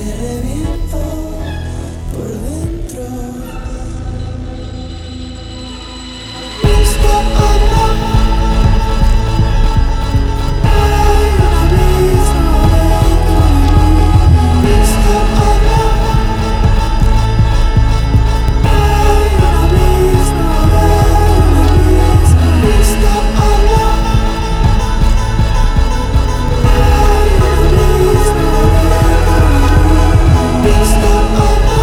reviento por dentro. Busco algo, hay un abismo dentro de mí. Busco algo, hay un abismo dentro de mí. Busco algo, hay un abismo dentro de mí. Busco algo.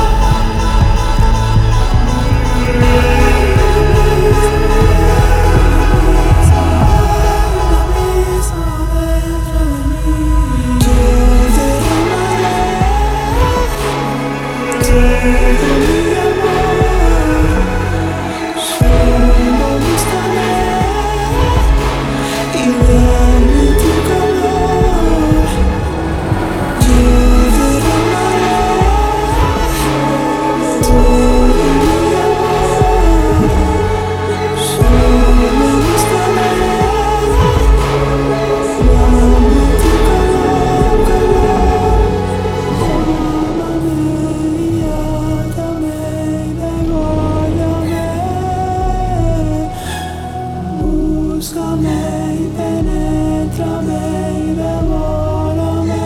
Búscame y penétrame y devórame.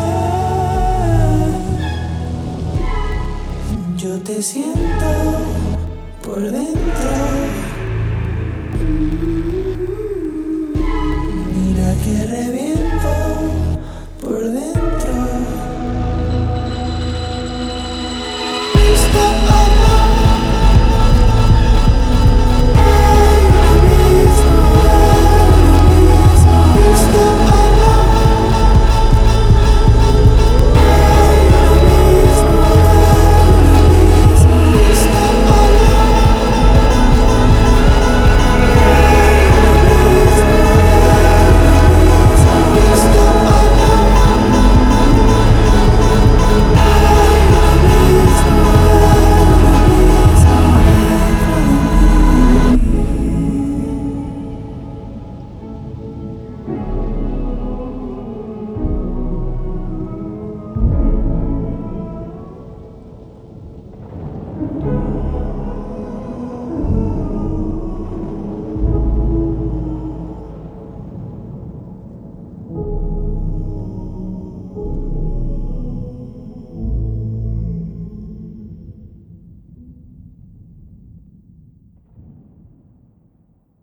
Yo te siento por dentro.